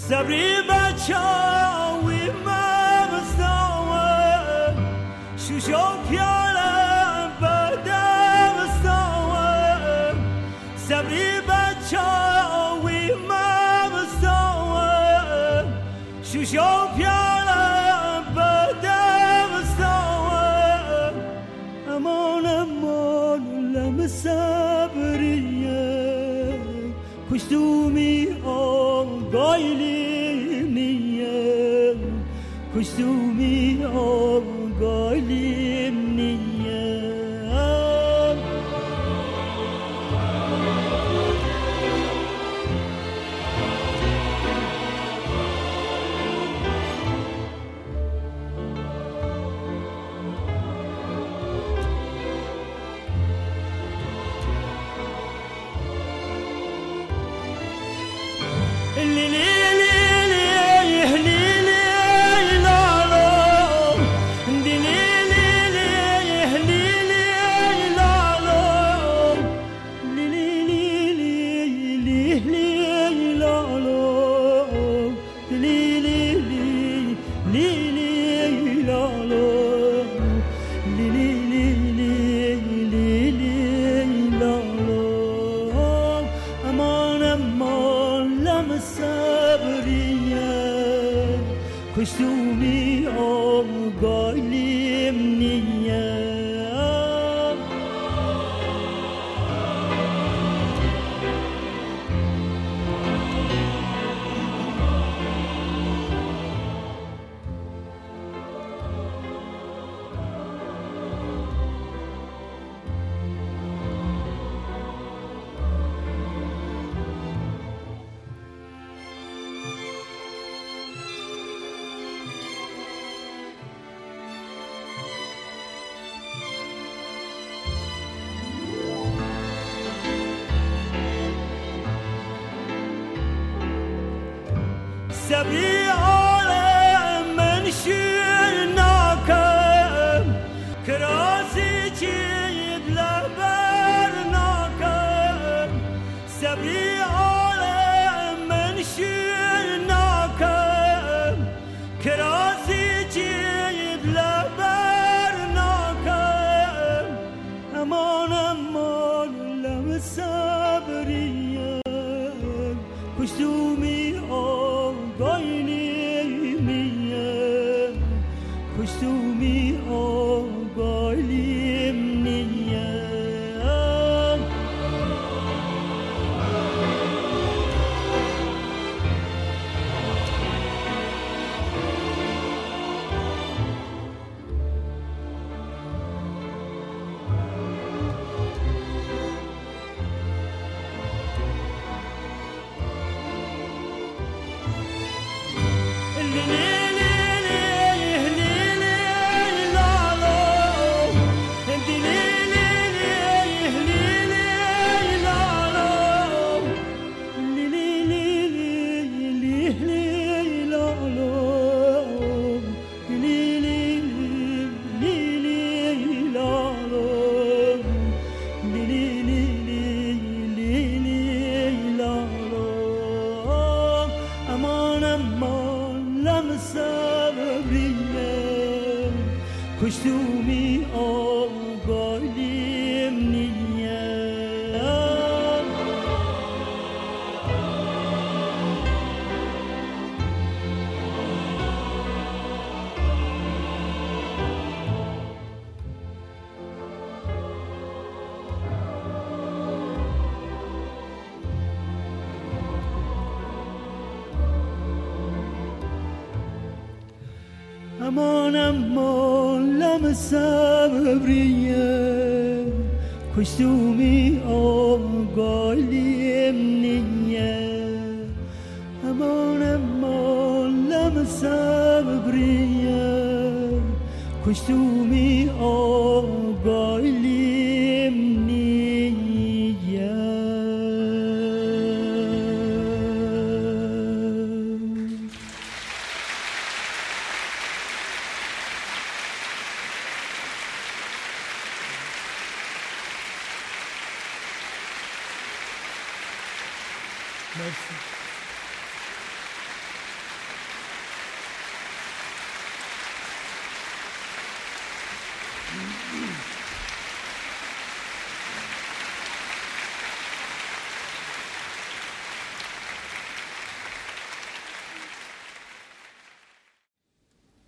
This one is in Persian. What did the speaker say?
صبری بچاوی مبستاوه شوشو پیاله بدبستاوه صبری بچاوی مبستاوه شوشو پیاله بدبستاوه امان امان لم صبریه کشتومی آگایلی نیه کشتومی آگایلی نیه کشتومی آگایلیم نیه سبی عالم من شیرناکم کراسی چید لبرناکم سبی عالم من شیرناکم کراسی چید لبرناکم امان امان لم صبریم کشتومی آگایلیم کشتومی آگایلیم نیه کشتومی آگایلیم نیه امان امان لم صبریه کشتومی آگایلیم نیه امان امان لم صبریه کشتومی آگایلیم نیه مرسی. you.